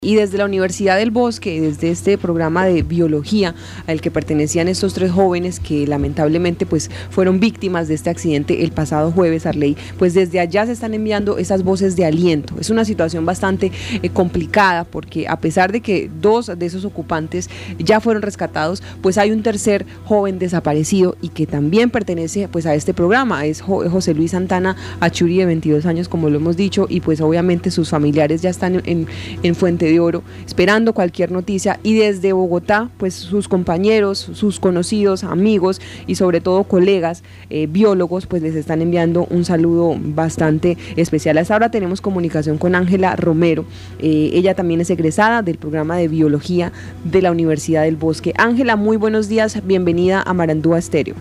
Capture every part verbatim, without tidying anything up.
Y desde la Universidad del Bosque, desde este programa de biología al que pertenecían estos tres jóvenes que lamentablemente pues fueron víctimas de este accidente el pasado jueves, Arley, pues desde allá se están enviando esas voces de aliento. Es una situación bastante eh, complicada porque a pesar de que dos de esos ocupantes ya fueron rescatados, pues hay un tercer joven desaparecido y que también pertenece pues a este programa, es jo José Luis Santana Achuri, de veintidós años, como lo hemos dicho, y pues obviamente sus familiares ya están en, en, en Fuente de Oro, esperando cualquier noticia, y desde Bogotá, pues sus compañeros, sus conocidos, amigos y sobre todo colegas eh, biólogos, pues les están enviando un saludo bastante especial. Hasta ahora tenemos comunicación con Ángela Romero, eh, ella también es egresada del programa de biología de la Universidad del Bosque. Ángela, muy buenos días, bienvenida a Marandúa Estéreo.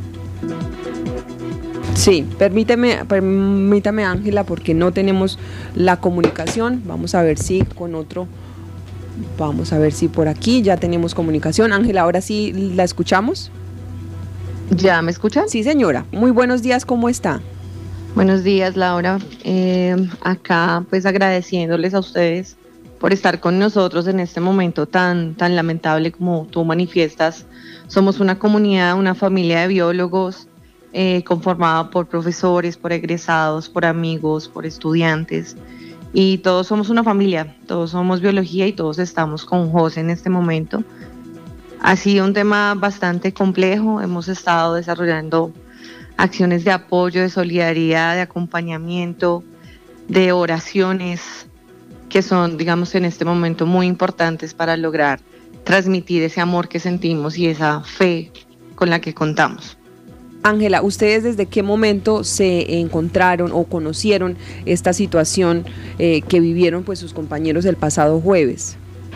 Sí, permíteme, permítame Ángela, porque no tenemos la comunicación. Vamos a ver si con otro, vamos a ver si por aquí ya tenemos comunicación. Ángela, ahora sí la escuchamos. ¿Ya me escuchan? Sí, señora. Muy buenos días, ¿cómo está? Buenos días, Laura. Eh, acá pues agradeciéndoles a ustedes por estar con nosotros en este momento tan, tan lamentable como tú manifiestas. Somos una comunidad, una familia de biólogos, Eh, conformada por profesores, por egresados, por amigos, por estudiantes, y todos somos una familia, todos somos biología y todos estamos con José en este momento. Ha sido un tema bastante complejo, hemos estado desarrollando acciones de apoyo, de solidaridad, de acompañamiento, de oraciones, que son, digamos, en este momento muy importantes para lograr transmitir ese amor que sentimos y esa fe con la que contamos. Ángela, ¿ustedes desde qué momento se encontraron o conocieron esta situación eh, que vivieron pues sus compañeros el pasado jueves?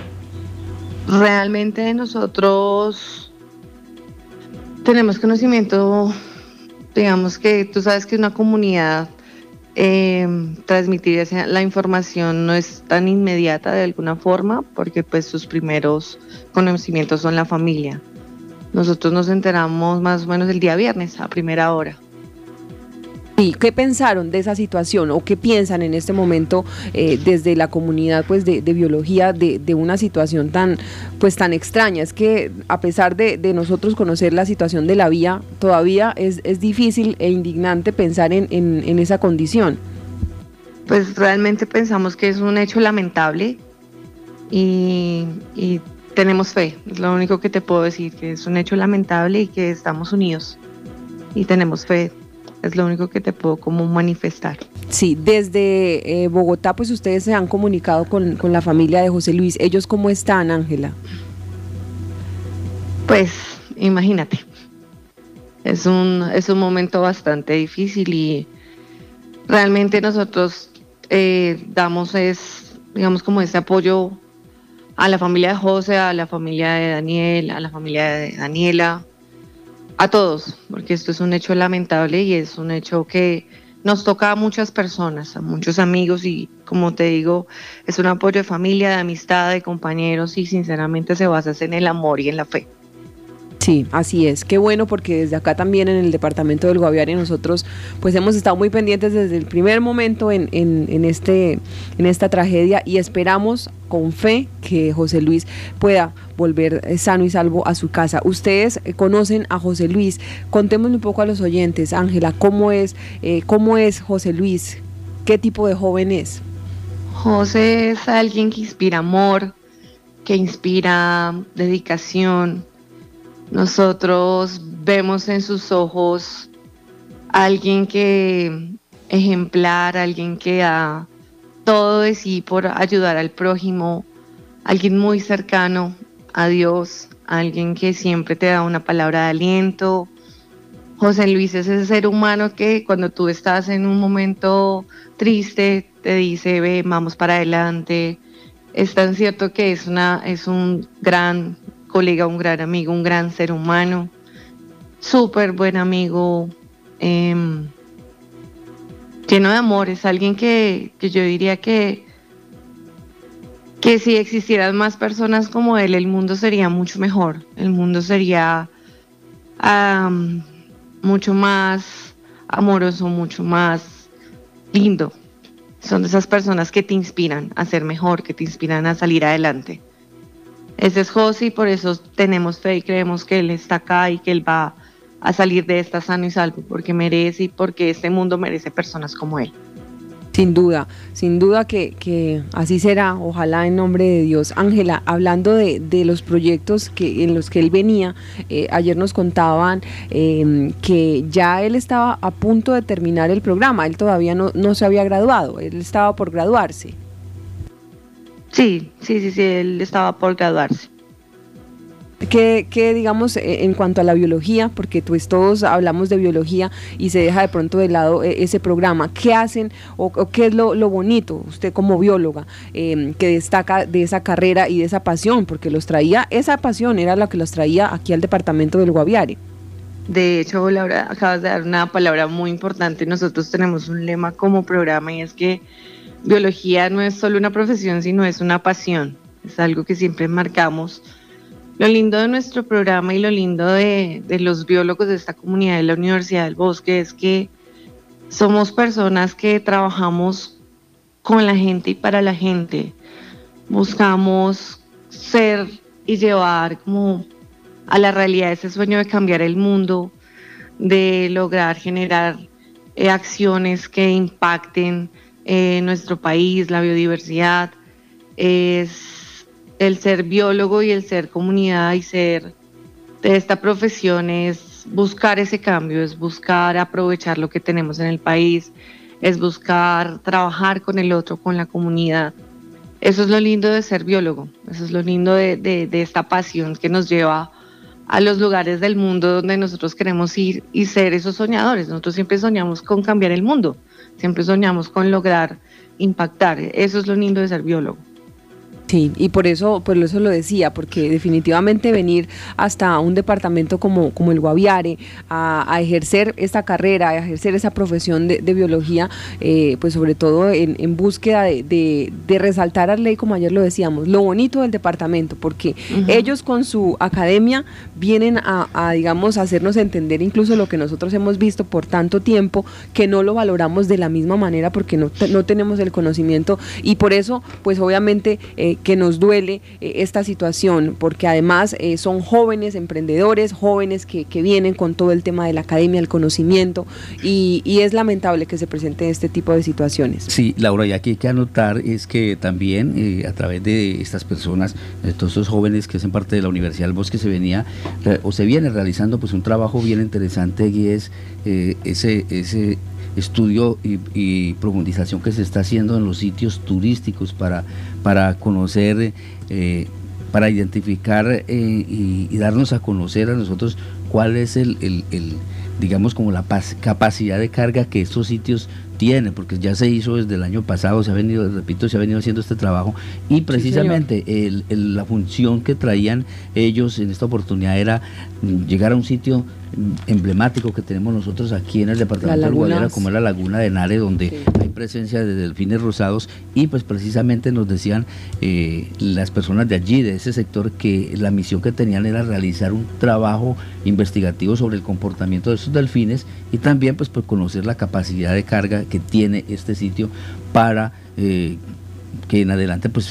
Realmente nosotros tenemos conocimiento, digamos que tú sabes que una comunidad, eh, transmitir esa, la información no es tan inmediata de alguna forma, porque pues sus primeros conocimientos son la familia. Nosotros nos enteramos más o menos el día viernes a primera hora. ¿Y qué pensaron de esa situación o qué piensan en este momento eh, desde la comunidad pues de, de biología de, de una situación tan pues tan extraña? Es que a pesar de, de nosotros conocer la situación de la vía, todavía es, es difícil e indignante pensar en, en, en esa condición. Pues realmente pensamos que es un hecho lamentable y, y tenemos fe, es lo único que te puedo decir, que es un hecho lamentable y que estamos unidos y tenemos fe, es lo único que te puedo como manifestar. Sí, desde eh, Bogotá pues ustedes se han comunicado con, con la familia de José Luis. ¿Ellos cómo están, Ángela? Pues imagínate, es un, es un momento bastante difícil y realmente nosotros eh, damos es, digamos, como ese apoyo a la familia de José, a la familia de Daniel, a la familia de Daniela, a todos, porque esto es un hecho lamentable y es un hecho que nos toca a muchas personas, a muchos amigos, y como te digo, es un apoyo de familia, de amistad, de compañeros, y sinceramente se basa en el amor y en la fe. Sí, así es. Qué bueno, porque desde acá también en el departamento del Guaviare nosotros pues hemos estado muy pendientes desde el primer momento en, en, en, este, en esta tragedia, y esperamos con fe que José Luis pueda volver sano y salvo a su casa. Ustedes conocen a José Luis, contémosle un poco a los oyentes, Ángela, ¿cómo es, eh, cómo es José Luis? ¿Qué tipo de joven es? José es alguien que inspira amor, que inspira dedicación. Nosotros vemos en sus ojos a alguien que ejemplar, alguien que da todo de sí por ayudar al prójimo, alguien muy cercano a Dios, alguien que siempre te da una palabra de aliento. José Luis es ese ser humano que cuando tú estás en un momento triste te dice, ve, vamos para adelante. Es tan cierto que es, una, es un gran colega, un gran amigo, un gran ser humano, súper buen amigo, eh, lleno de amor. Es alguien que, que yo diría que, que si existieran más personas como él, el mundo sería mucho mejor, el mundo sería um, mucho más amoroso, mucho más lindo. son de esas personas que te inspiran a ser mejor, que te inspiran a salir adelante. Ese es José y por eso tenemos fe y creemos que él está acá y que él va a salir de esta sano y salvo, porque merece y porque este mundo merece personas como él. Sin duda, sin duda que, que así será, ojalá en nombre de Dios. Ángela, hablando de, de los proyectos que, en los que él venía, eh, ayer nos contaban eh, que ya él estaba a punto de terminar el programa, él todavía no, no se había graduado, él estaba por graduarse. Sí, sí, sí, sí, él estaba por graduarse. Que, que digamos en cuanto a la biología, porque pues todos hablamos de biología y se deja de pronto de lado ese programa, ¿qué hacen o, o qué es lo, lo bonito, usted como bióloga, eh, que destaca de esa carrera y de esa pasión, porque los traía, esa pasión era la que los traía aquí al departamento del Guaviare? De hecho, Laura, acabas de dar una palabra muy importante. Nosotros tenemos un lema como programa y es que biología no es solo una profesión, sino es una pasión, es algo que siempre marcamos. Lo lindo de nuestro programa y lo lindo de, de los biólogos de esta comunidad de la Universidad del Bosque es que somos personas que trabajamos con la gente y para la gente. Buscamos ser y llevar como a la realidad ese sueño de cambiar el mundo, de lograr generar eh, acciones que impacten eh, nuestro país, la biodiversidad. Es el ser biólogo y el ser comunidad y ser de esta profesión es buscar ese cambio, es buscar aprovechar lo que tenemos en el país, es buscar trabajar con el otro, con la comunidad. Eso es lo lindo de ser biólogo, eso es lo lindo de, de, de esta pasión que nos lleva a los lugares del mundo donde nosotros queremos ir y ser esos soñadores. Nosotros siempre soñamos con cambiar el mundo, siempre soñamos con lograr impactar. Eso es lo lindo de ser biólogo. Sí, y por eso, por eso lo decía, porque definitivamente venir hasta un departamento como, como el Guaviare a, a ejercer esta carrera, a ejercer esa profesión de, de biología, eh, pues sobre todo en, en búsqueda de, de, de resaltar a ley, como ayer lo decíamos, lo bonito del departamento, porque uh-huh. ellos con su academia vienen a, a, digamos, hacernos entender incluso lo que nosotros hemos visto por tanto tiempo, que no lo valoramos de la misma manera porque no, no tenemos el conocimiento, y por eso, pues obviamente, eh, que nos duele eh, esta situación, porque además eh, son jóvenes emprendedores, jóvenes que, que vienen con todo el tema de la academia, el conocimiento, y, y es lamentable que se presenten este tipo de situaciones. Sí, Laura, y aquí hay que anotar es que también eh, a través de estas personas, de todos estos jóvenes que hacen parte de la Universidad del Bosque, se venía o se viene realizando pues un trabajo bien interesante, y es eh, ese, ese estudio y, y profundización que se está haciendo en los sitios turísticos para, para conocer, eh, para identificar eh, y, y darnos a conocer a nosotros cuál es el, el, el digamos como la capacidad de carga que estos sitios tienen, porque ya se hizo desde el año pasado, se ha venido, repito, se ha venido haciendo este trabajo, y precisamente sí, el, el, la función que traían ellos en esta oportunidad era llegar a un sitio emblemático que tenemos nosotros aquí en el departamento del Guaviare, como es la Laguna de Nare, donde sí. hay presencia de delfines rosados, y pues precisamente nos decían eh, las personas de allí, de ese sector, que la misión que tenían era realizar un trabajo investigativo sobre el comportamiento de esos delfines, y también pues por conocer la capacidad de carga que tiene este sitio para eh, que en adelante pues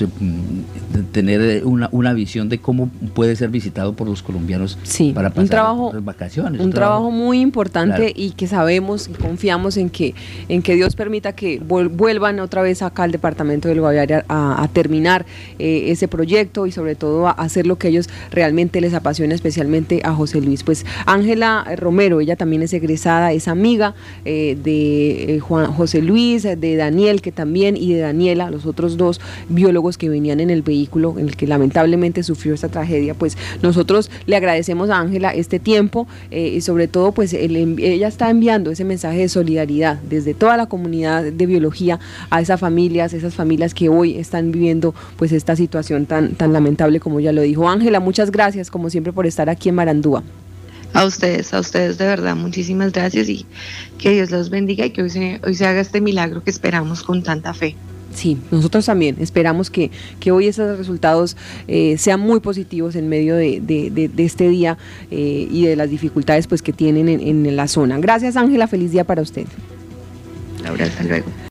tener una, una visión de cómo puede ser visitado por los colombianos sí, para pasar un trabajo, las vacaciones. Un, un trabajo, trabajo muy importante, claro. Y que sabemos y confiamos en que, en que Dios permita que vuelvan otra vez acá al departamento del Guaviare a, a terminar eh, ese proyecto, y sobre todo a hacer lo que ellos realmente les apasiona, especialmente a José Luis. Pues Ángela Romero, ella también es egresada, es amiga eh, de eh, Juan José Luis, de Daniel, que también, y de Daniela, los otros dos biólogos que venían en el vehículo en el que lamentablemente sufrió esta tragedia. Pues nosotros le agradecemos a Ángela este tiempo eh, y sobre todo pues el, ella está enviando ese mensaje de solidaridad desde toda la comunidad de biología a esas familias, esas familias que hoy están viviendo pues esta situación tan, tan lamentable, como ya lo dijo. Ángela, muchas gracias como siempre por estar aquí en Marandúa. A ustedes, a ustedes de verdad, muchísimas gracias, y que Dios los bendiga y que hoy se, hoy se haga este milagro que esperamos con tanta fe. Sí, nosotros también esperamos que, que hoy esos resultados eh, sean muy positivos en medio de, de, de, de este día eh, y de las dificultades pues que tienen en, en la zona. Gracias, Ángela, feliz día para usted. Laura, hasta luego.